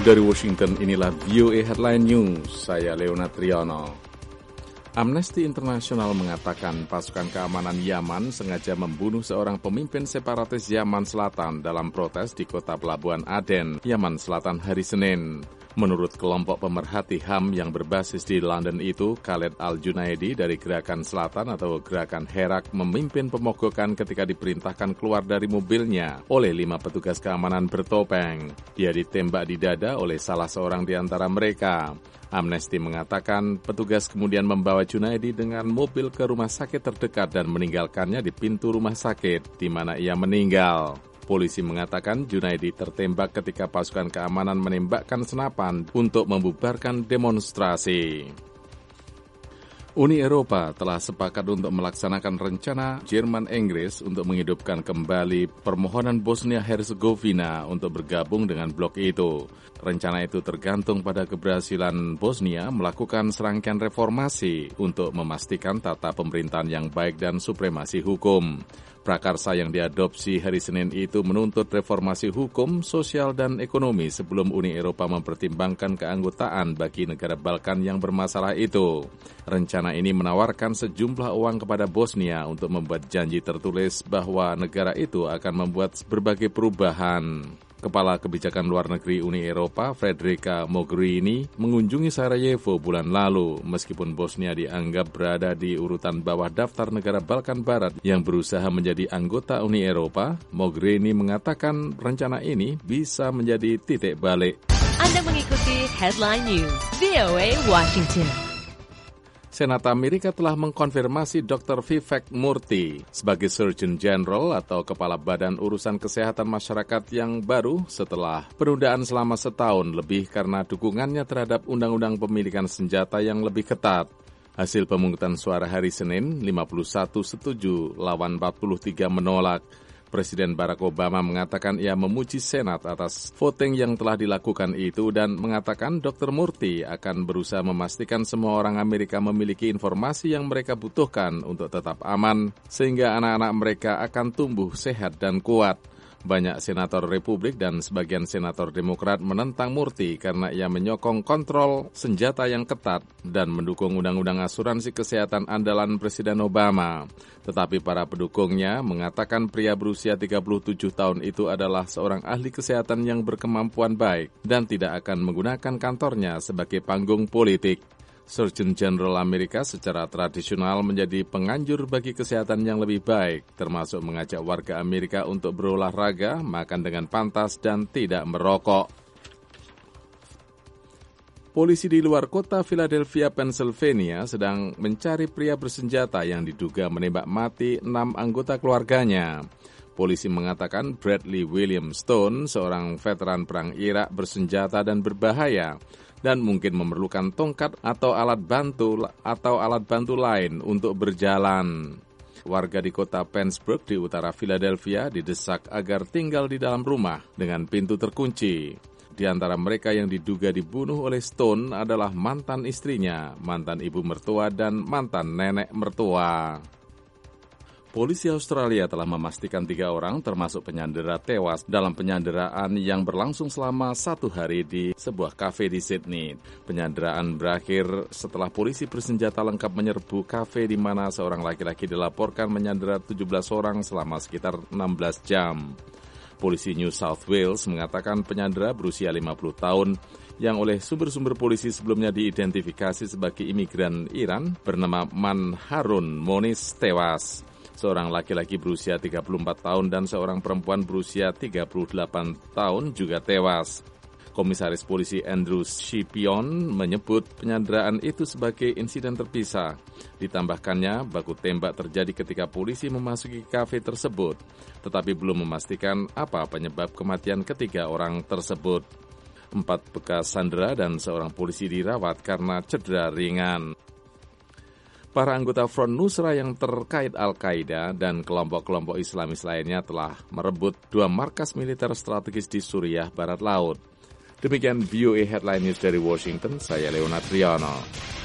Dari Washington, inilah VOA Headline News. Saya Leonard Triono. Amnesty International mengatakan pasukan keamanan Yaman sengaja membunuh seorang pemimpin separatis Yaman Selatan dalam protes di kota pelabuhan Aden, Yaman Selatan hari Senin. Menurut kelompok pemerhati HAM yang berbasis di London itu, Khaled Al-Junaidi dari Gerakan Selatan atau Gerakan Herak memimpin pemogokan ketika diperintahkan keluar dari mobilnya oleh 5 petugas keamanan bertopeng. Dia ditembak di dada oleh salah seorang di antara mereka. Amnesty mengatakan petugas kemudian membawa Junaidi dengan mobil ke rumah sakit terdekat dan meninggalkannya di pintu rumah sakit, di mana ia meninggal. Polisi mengatakan Junaidi tertembak ketika pasukan keamanan menembakkan senapan untuk membubarkan demonstrasi. Uni Eropa telah sepakat untuk melaksanakan rencana Jerman-Inggris untuk menghidupkan kembali permohonan Bosnia-Herzegovina untuk bergabung dengan blok itu. Rencana itu tergantung pada keberhasilan Bosnia melakukan serangkaian reformasi untuk memastikan tata pemerintahan yang baik dan supremasi hukum. Prakarsa yang diadopsi hari Senin itu menuntut reformasi hukum, sosial, dan ekonomi sebelum Uni Eropa mempertimbangkan keanggotaan bagi negara Balkan yang bermasalah itu. Rencana ini menawarkan sejumlah uang kepada Bosnia untuk membuat janji tertulis bahwa negara itu akan membuat berbagai perubahan. Kepala Kebijakan Luar Negeri Uni Eropa, Federica Mogherini, mengunjungi Sarajevo bulan lalu, meskipun Bosnia dianggap berada di urutan bawah daftar negara Balkan Barat yang berusaha menjadi anggota Uni Eropa. Mogherini mengatakan rencana ini bisa menjadi titik balik. Anda mengikuti Headline News, VOA Washington. Senat Amerika telah mengkonfirmasi Dr. Vivek Murthy sebagai Surgeon General atau Kepala Badan Urusan Kesehatan Masyarakat yang baru setelah penundaan selama setahun lebih karena dukungannya terhadap Undang-Undang Pemilikan Senjata yang lebih ketat. Hasil pemungutan suara hari Senin, 51 setuju lawan 43 menolak. Presiden Barack Obama mengatakan ia memuji Senat atas voting yang telah dilakukan itu dan mengatakan Dr. Murthy akan berusaha memastikan semua orang Amerika memiliki informasi yang mereka butuhkan untuk tetap aman, sehingga anak-anak mereka akan tumbuh sehat dan kuat. Banyak senator Republik dan sebagian senator Demokrat menentang Murthy karena ia menyokong kontrol senjata yang ketat dan mendukung undang-undang asuransi kesehatan andalan Presiden Obama. Tetapi para pendukungnya mengatakan pria berusia 37 tahun itu adalah seorang ahli kesehatan yang berkemampuan baik dan tidak akan menggunakan kantornya sebagai panggung politik. Surgeon General Amerika secara tradisional menjadi penganjur bagi kesehatan yang lebih baik, termasuk mengajak warga Amerika untuk berolahraga, makan dengan pantas, dan tidak merokok. Polisi di luar kota Philadelphia, Pennsylvania sedang mencari pria bersenjata yang diduga menembak mati 6 anggota keluarganya. Polisi mengatakan Bradley William Stone, seorang veteran perang Irak bersenjata dan berbahaya, dan mungkin memerlukan tongkat atau alat bantu lain untuk berjalan. Warga di kota Pennsburg di utara Philadelphia didesak agar tinggal di dalam rumah dengan pintu terkunci. Di antara mereka yang diduga dibunuh oleh Stone adalah mantan istrinya, mantan ibu mertua, dan mantan nenek mertua. Polisi Australia telah memastikan 3 orang termasuk penyandera tewas dalam penyanderaan yang berlangsung selama 1 hari di sebuah kafe di Sydney. Penyanderaan berakhir setelah polisi bersenjata lengkap menyerbu kafe di mana seorang laki-laki dilaporkan menyandera 17 orang selama sekitar 16 jam. Polisi New South Wales mengatakan penyandera berusia 50 tahun yang oleh sumber-sumber polisi sebelumnya diidentifikasi sebagai imigran Iran bernama Man Harun Moniz tewas. Seorang laki-laki berusia 34 tahun dan seorang perempuan berusia 38 tahun juga tewas. Komisaris Polisi Andrew Shipion menyebut penyanderaan itu sebagai insiden terpisah. Ditambahkannya, baku tembak terjadi ketika polisi memasuki kafe tersebut, tetapi belum memastikan apa penyebab kematian ketiga orang tersebut. 4 bekas sandera dan seorang polisi dirawat karena cedera ringan. Para anggota Front Nusra yang terkait Al-Qaeda dan kelompok-kelompok Islamis lainnya telah merebut 2 markas militer strategis di Suriah Barat Laut. Demikian VOA Headline News dari Washington, saya Leonard Triono.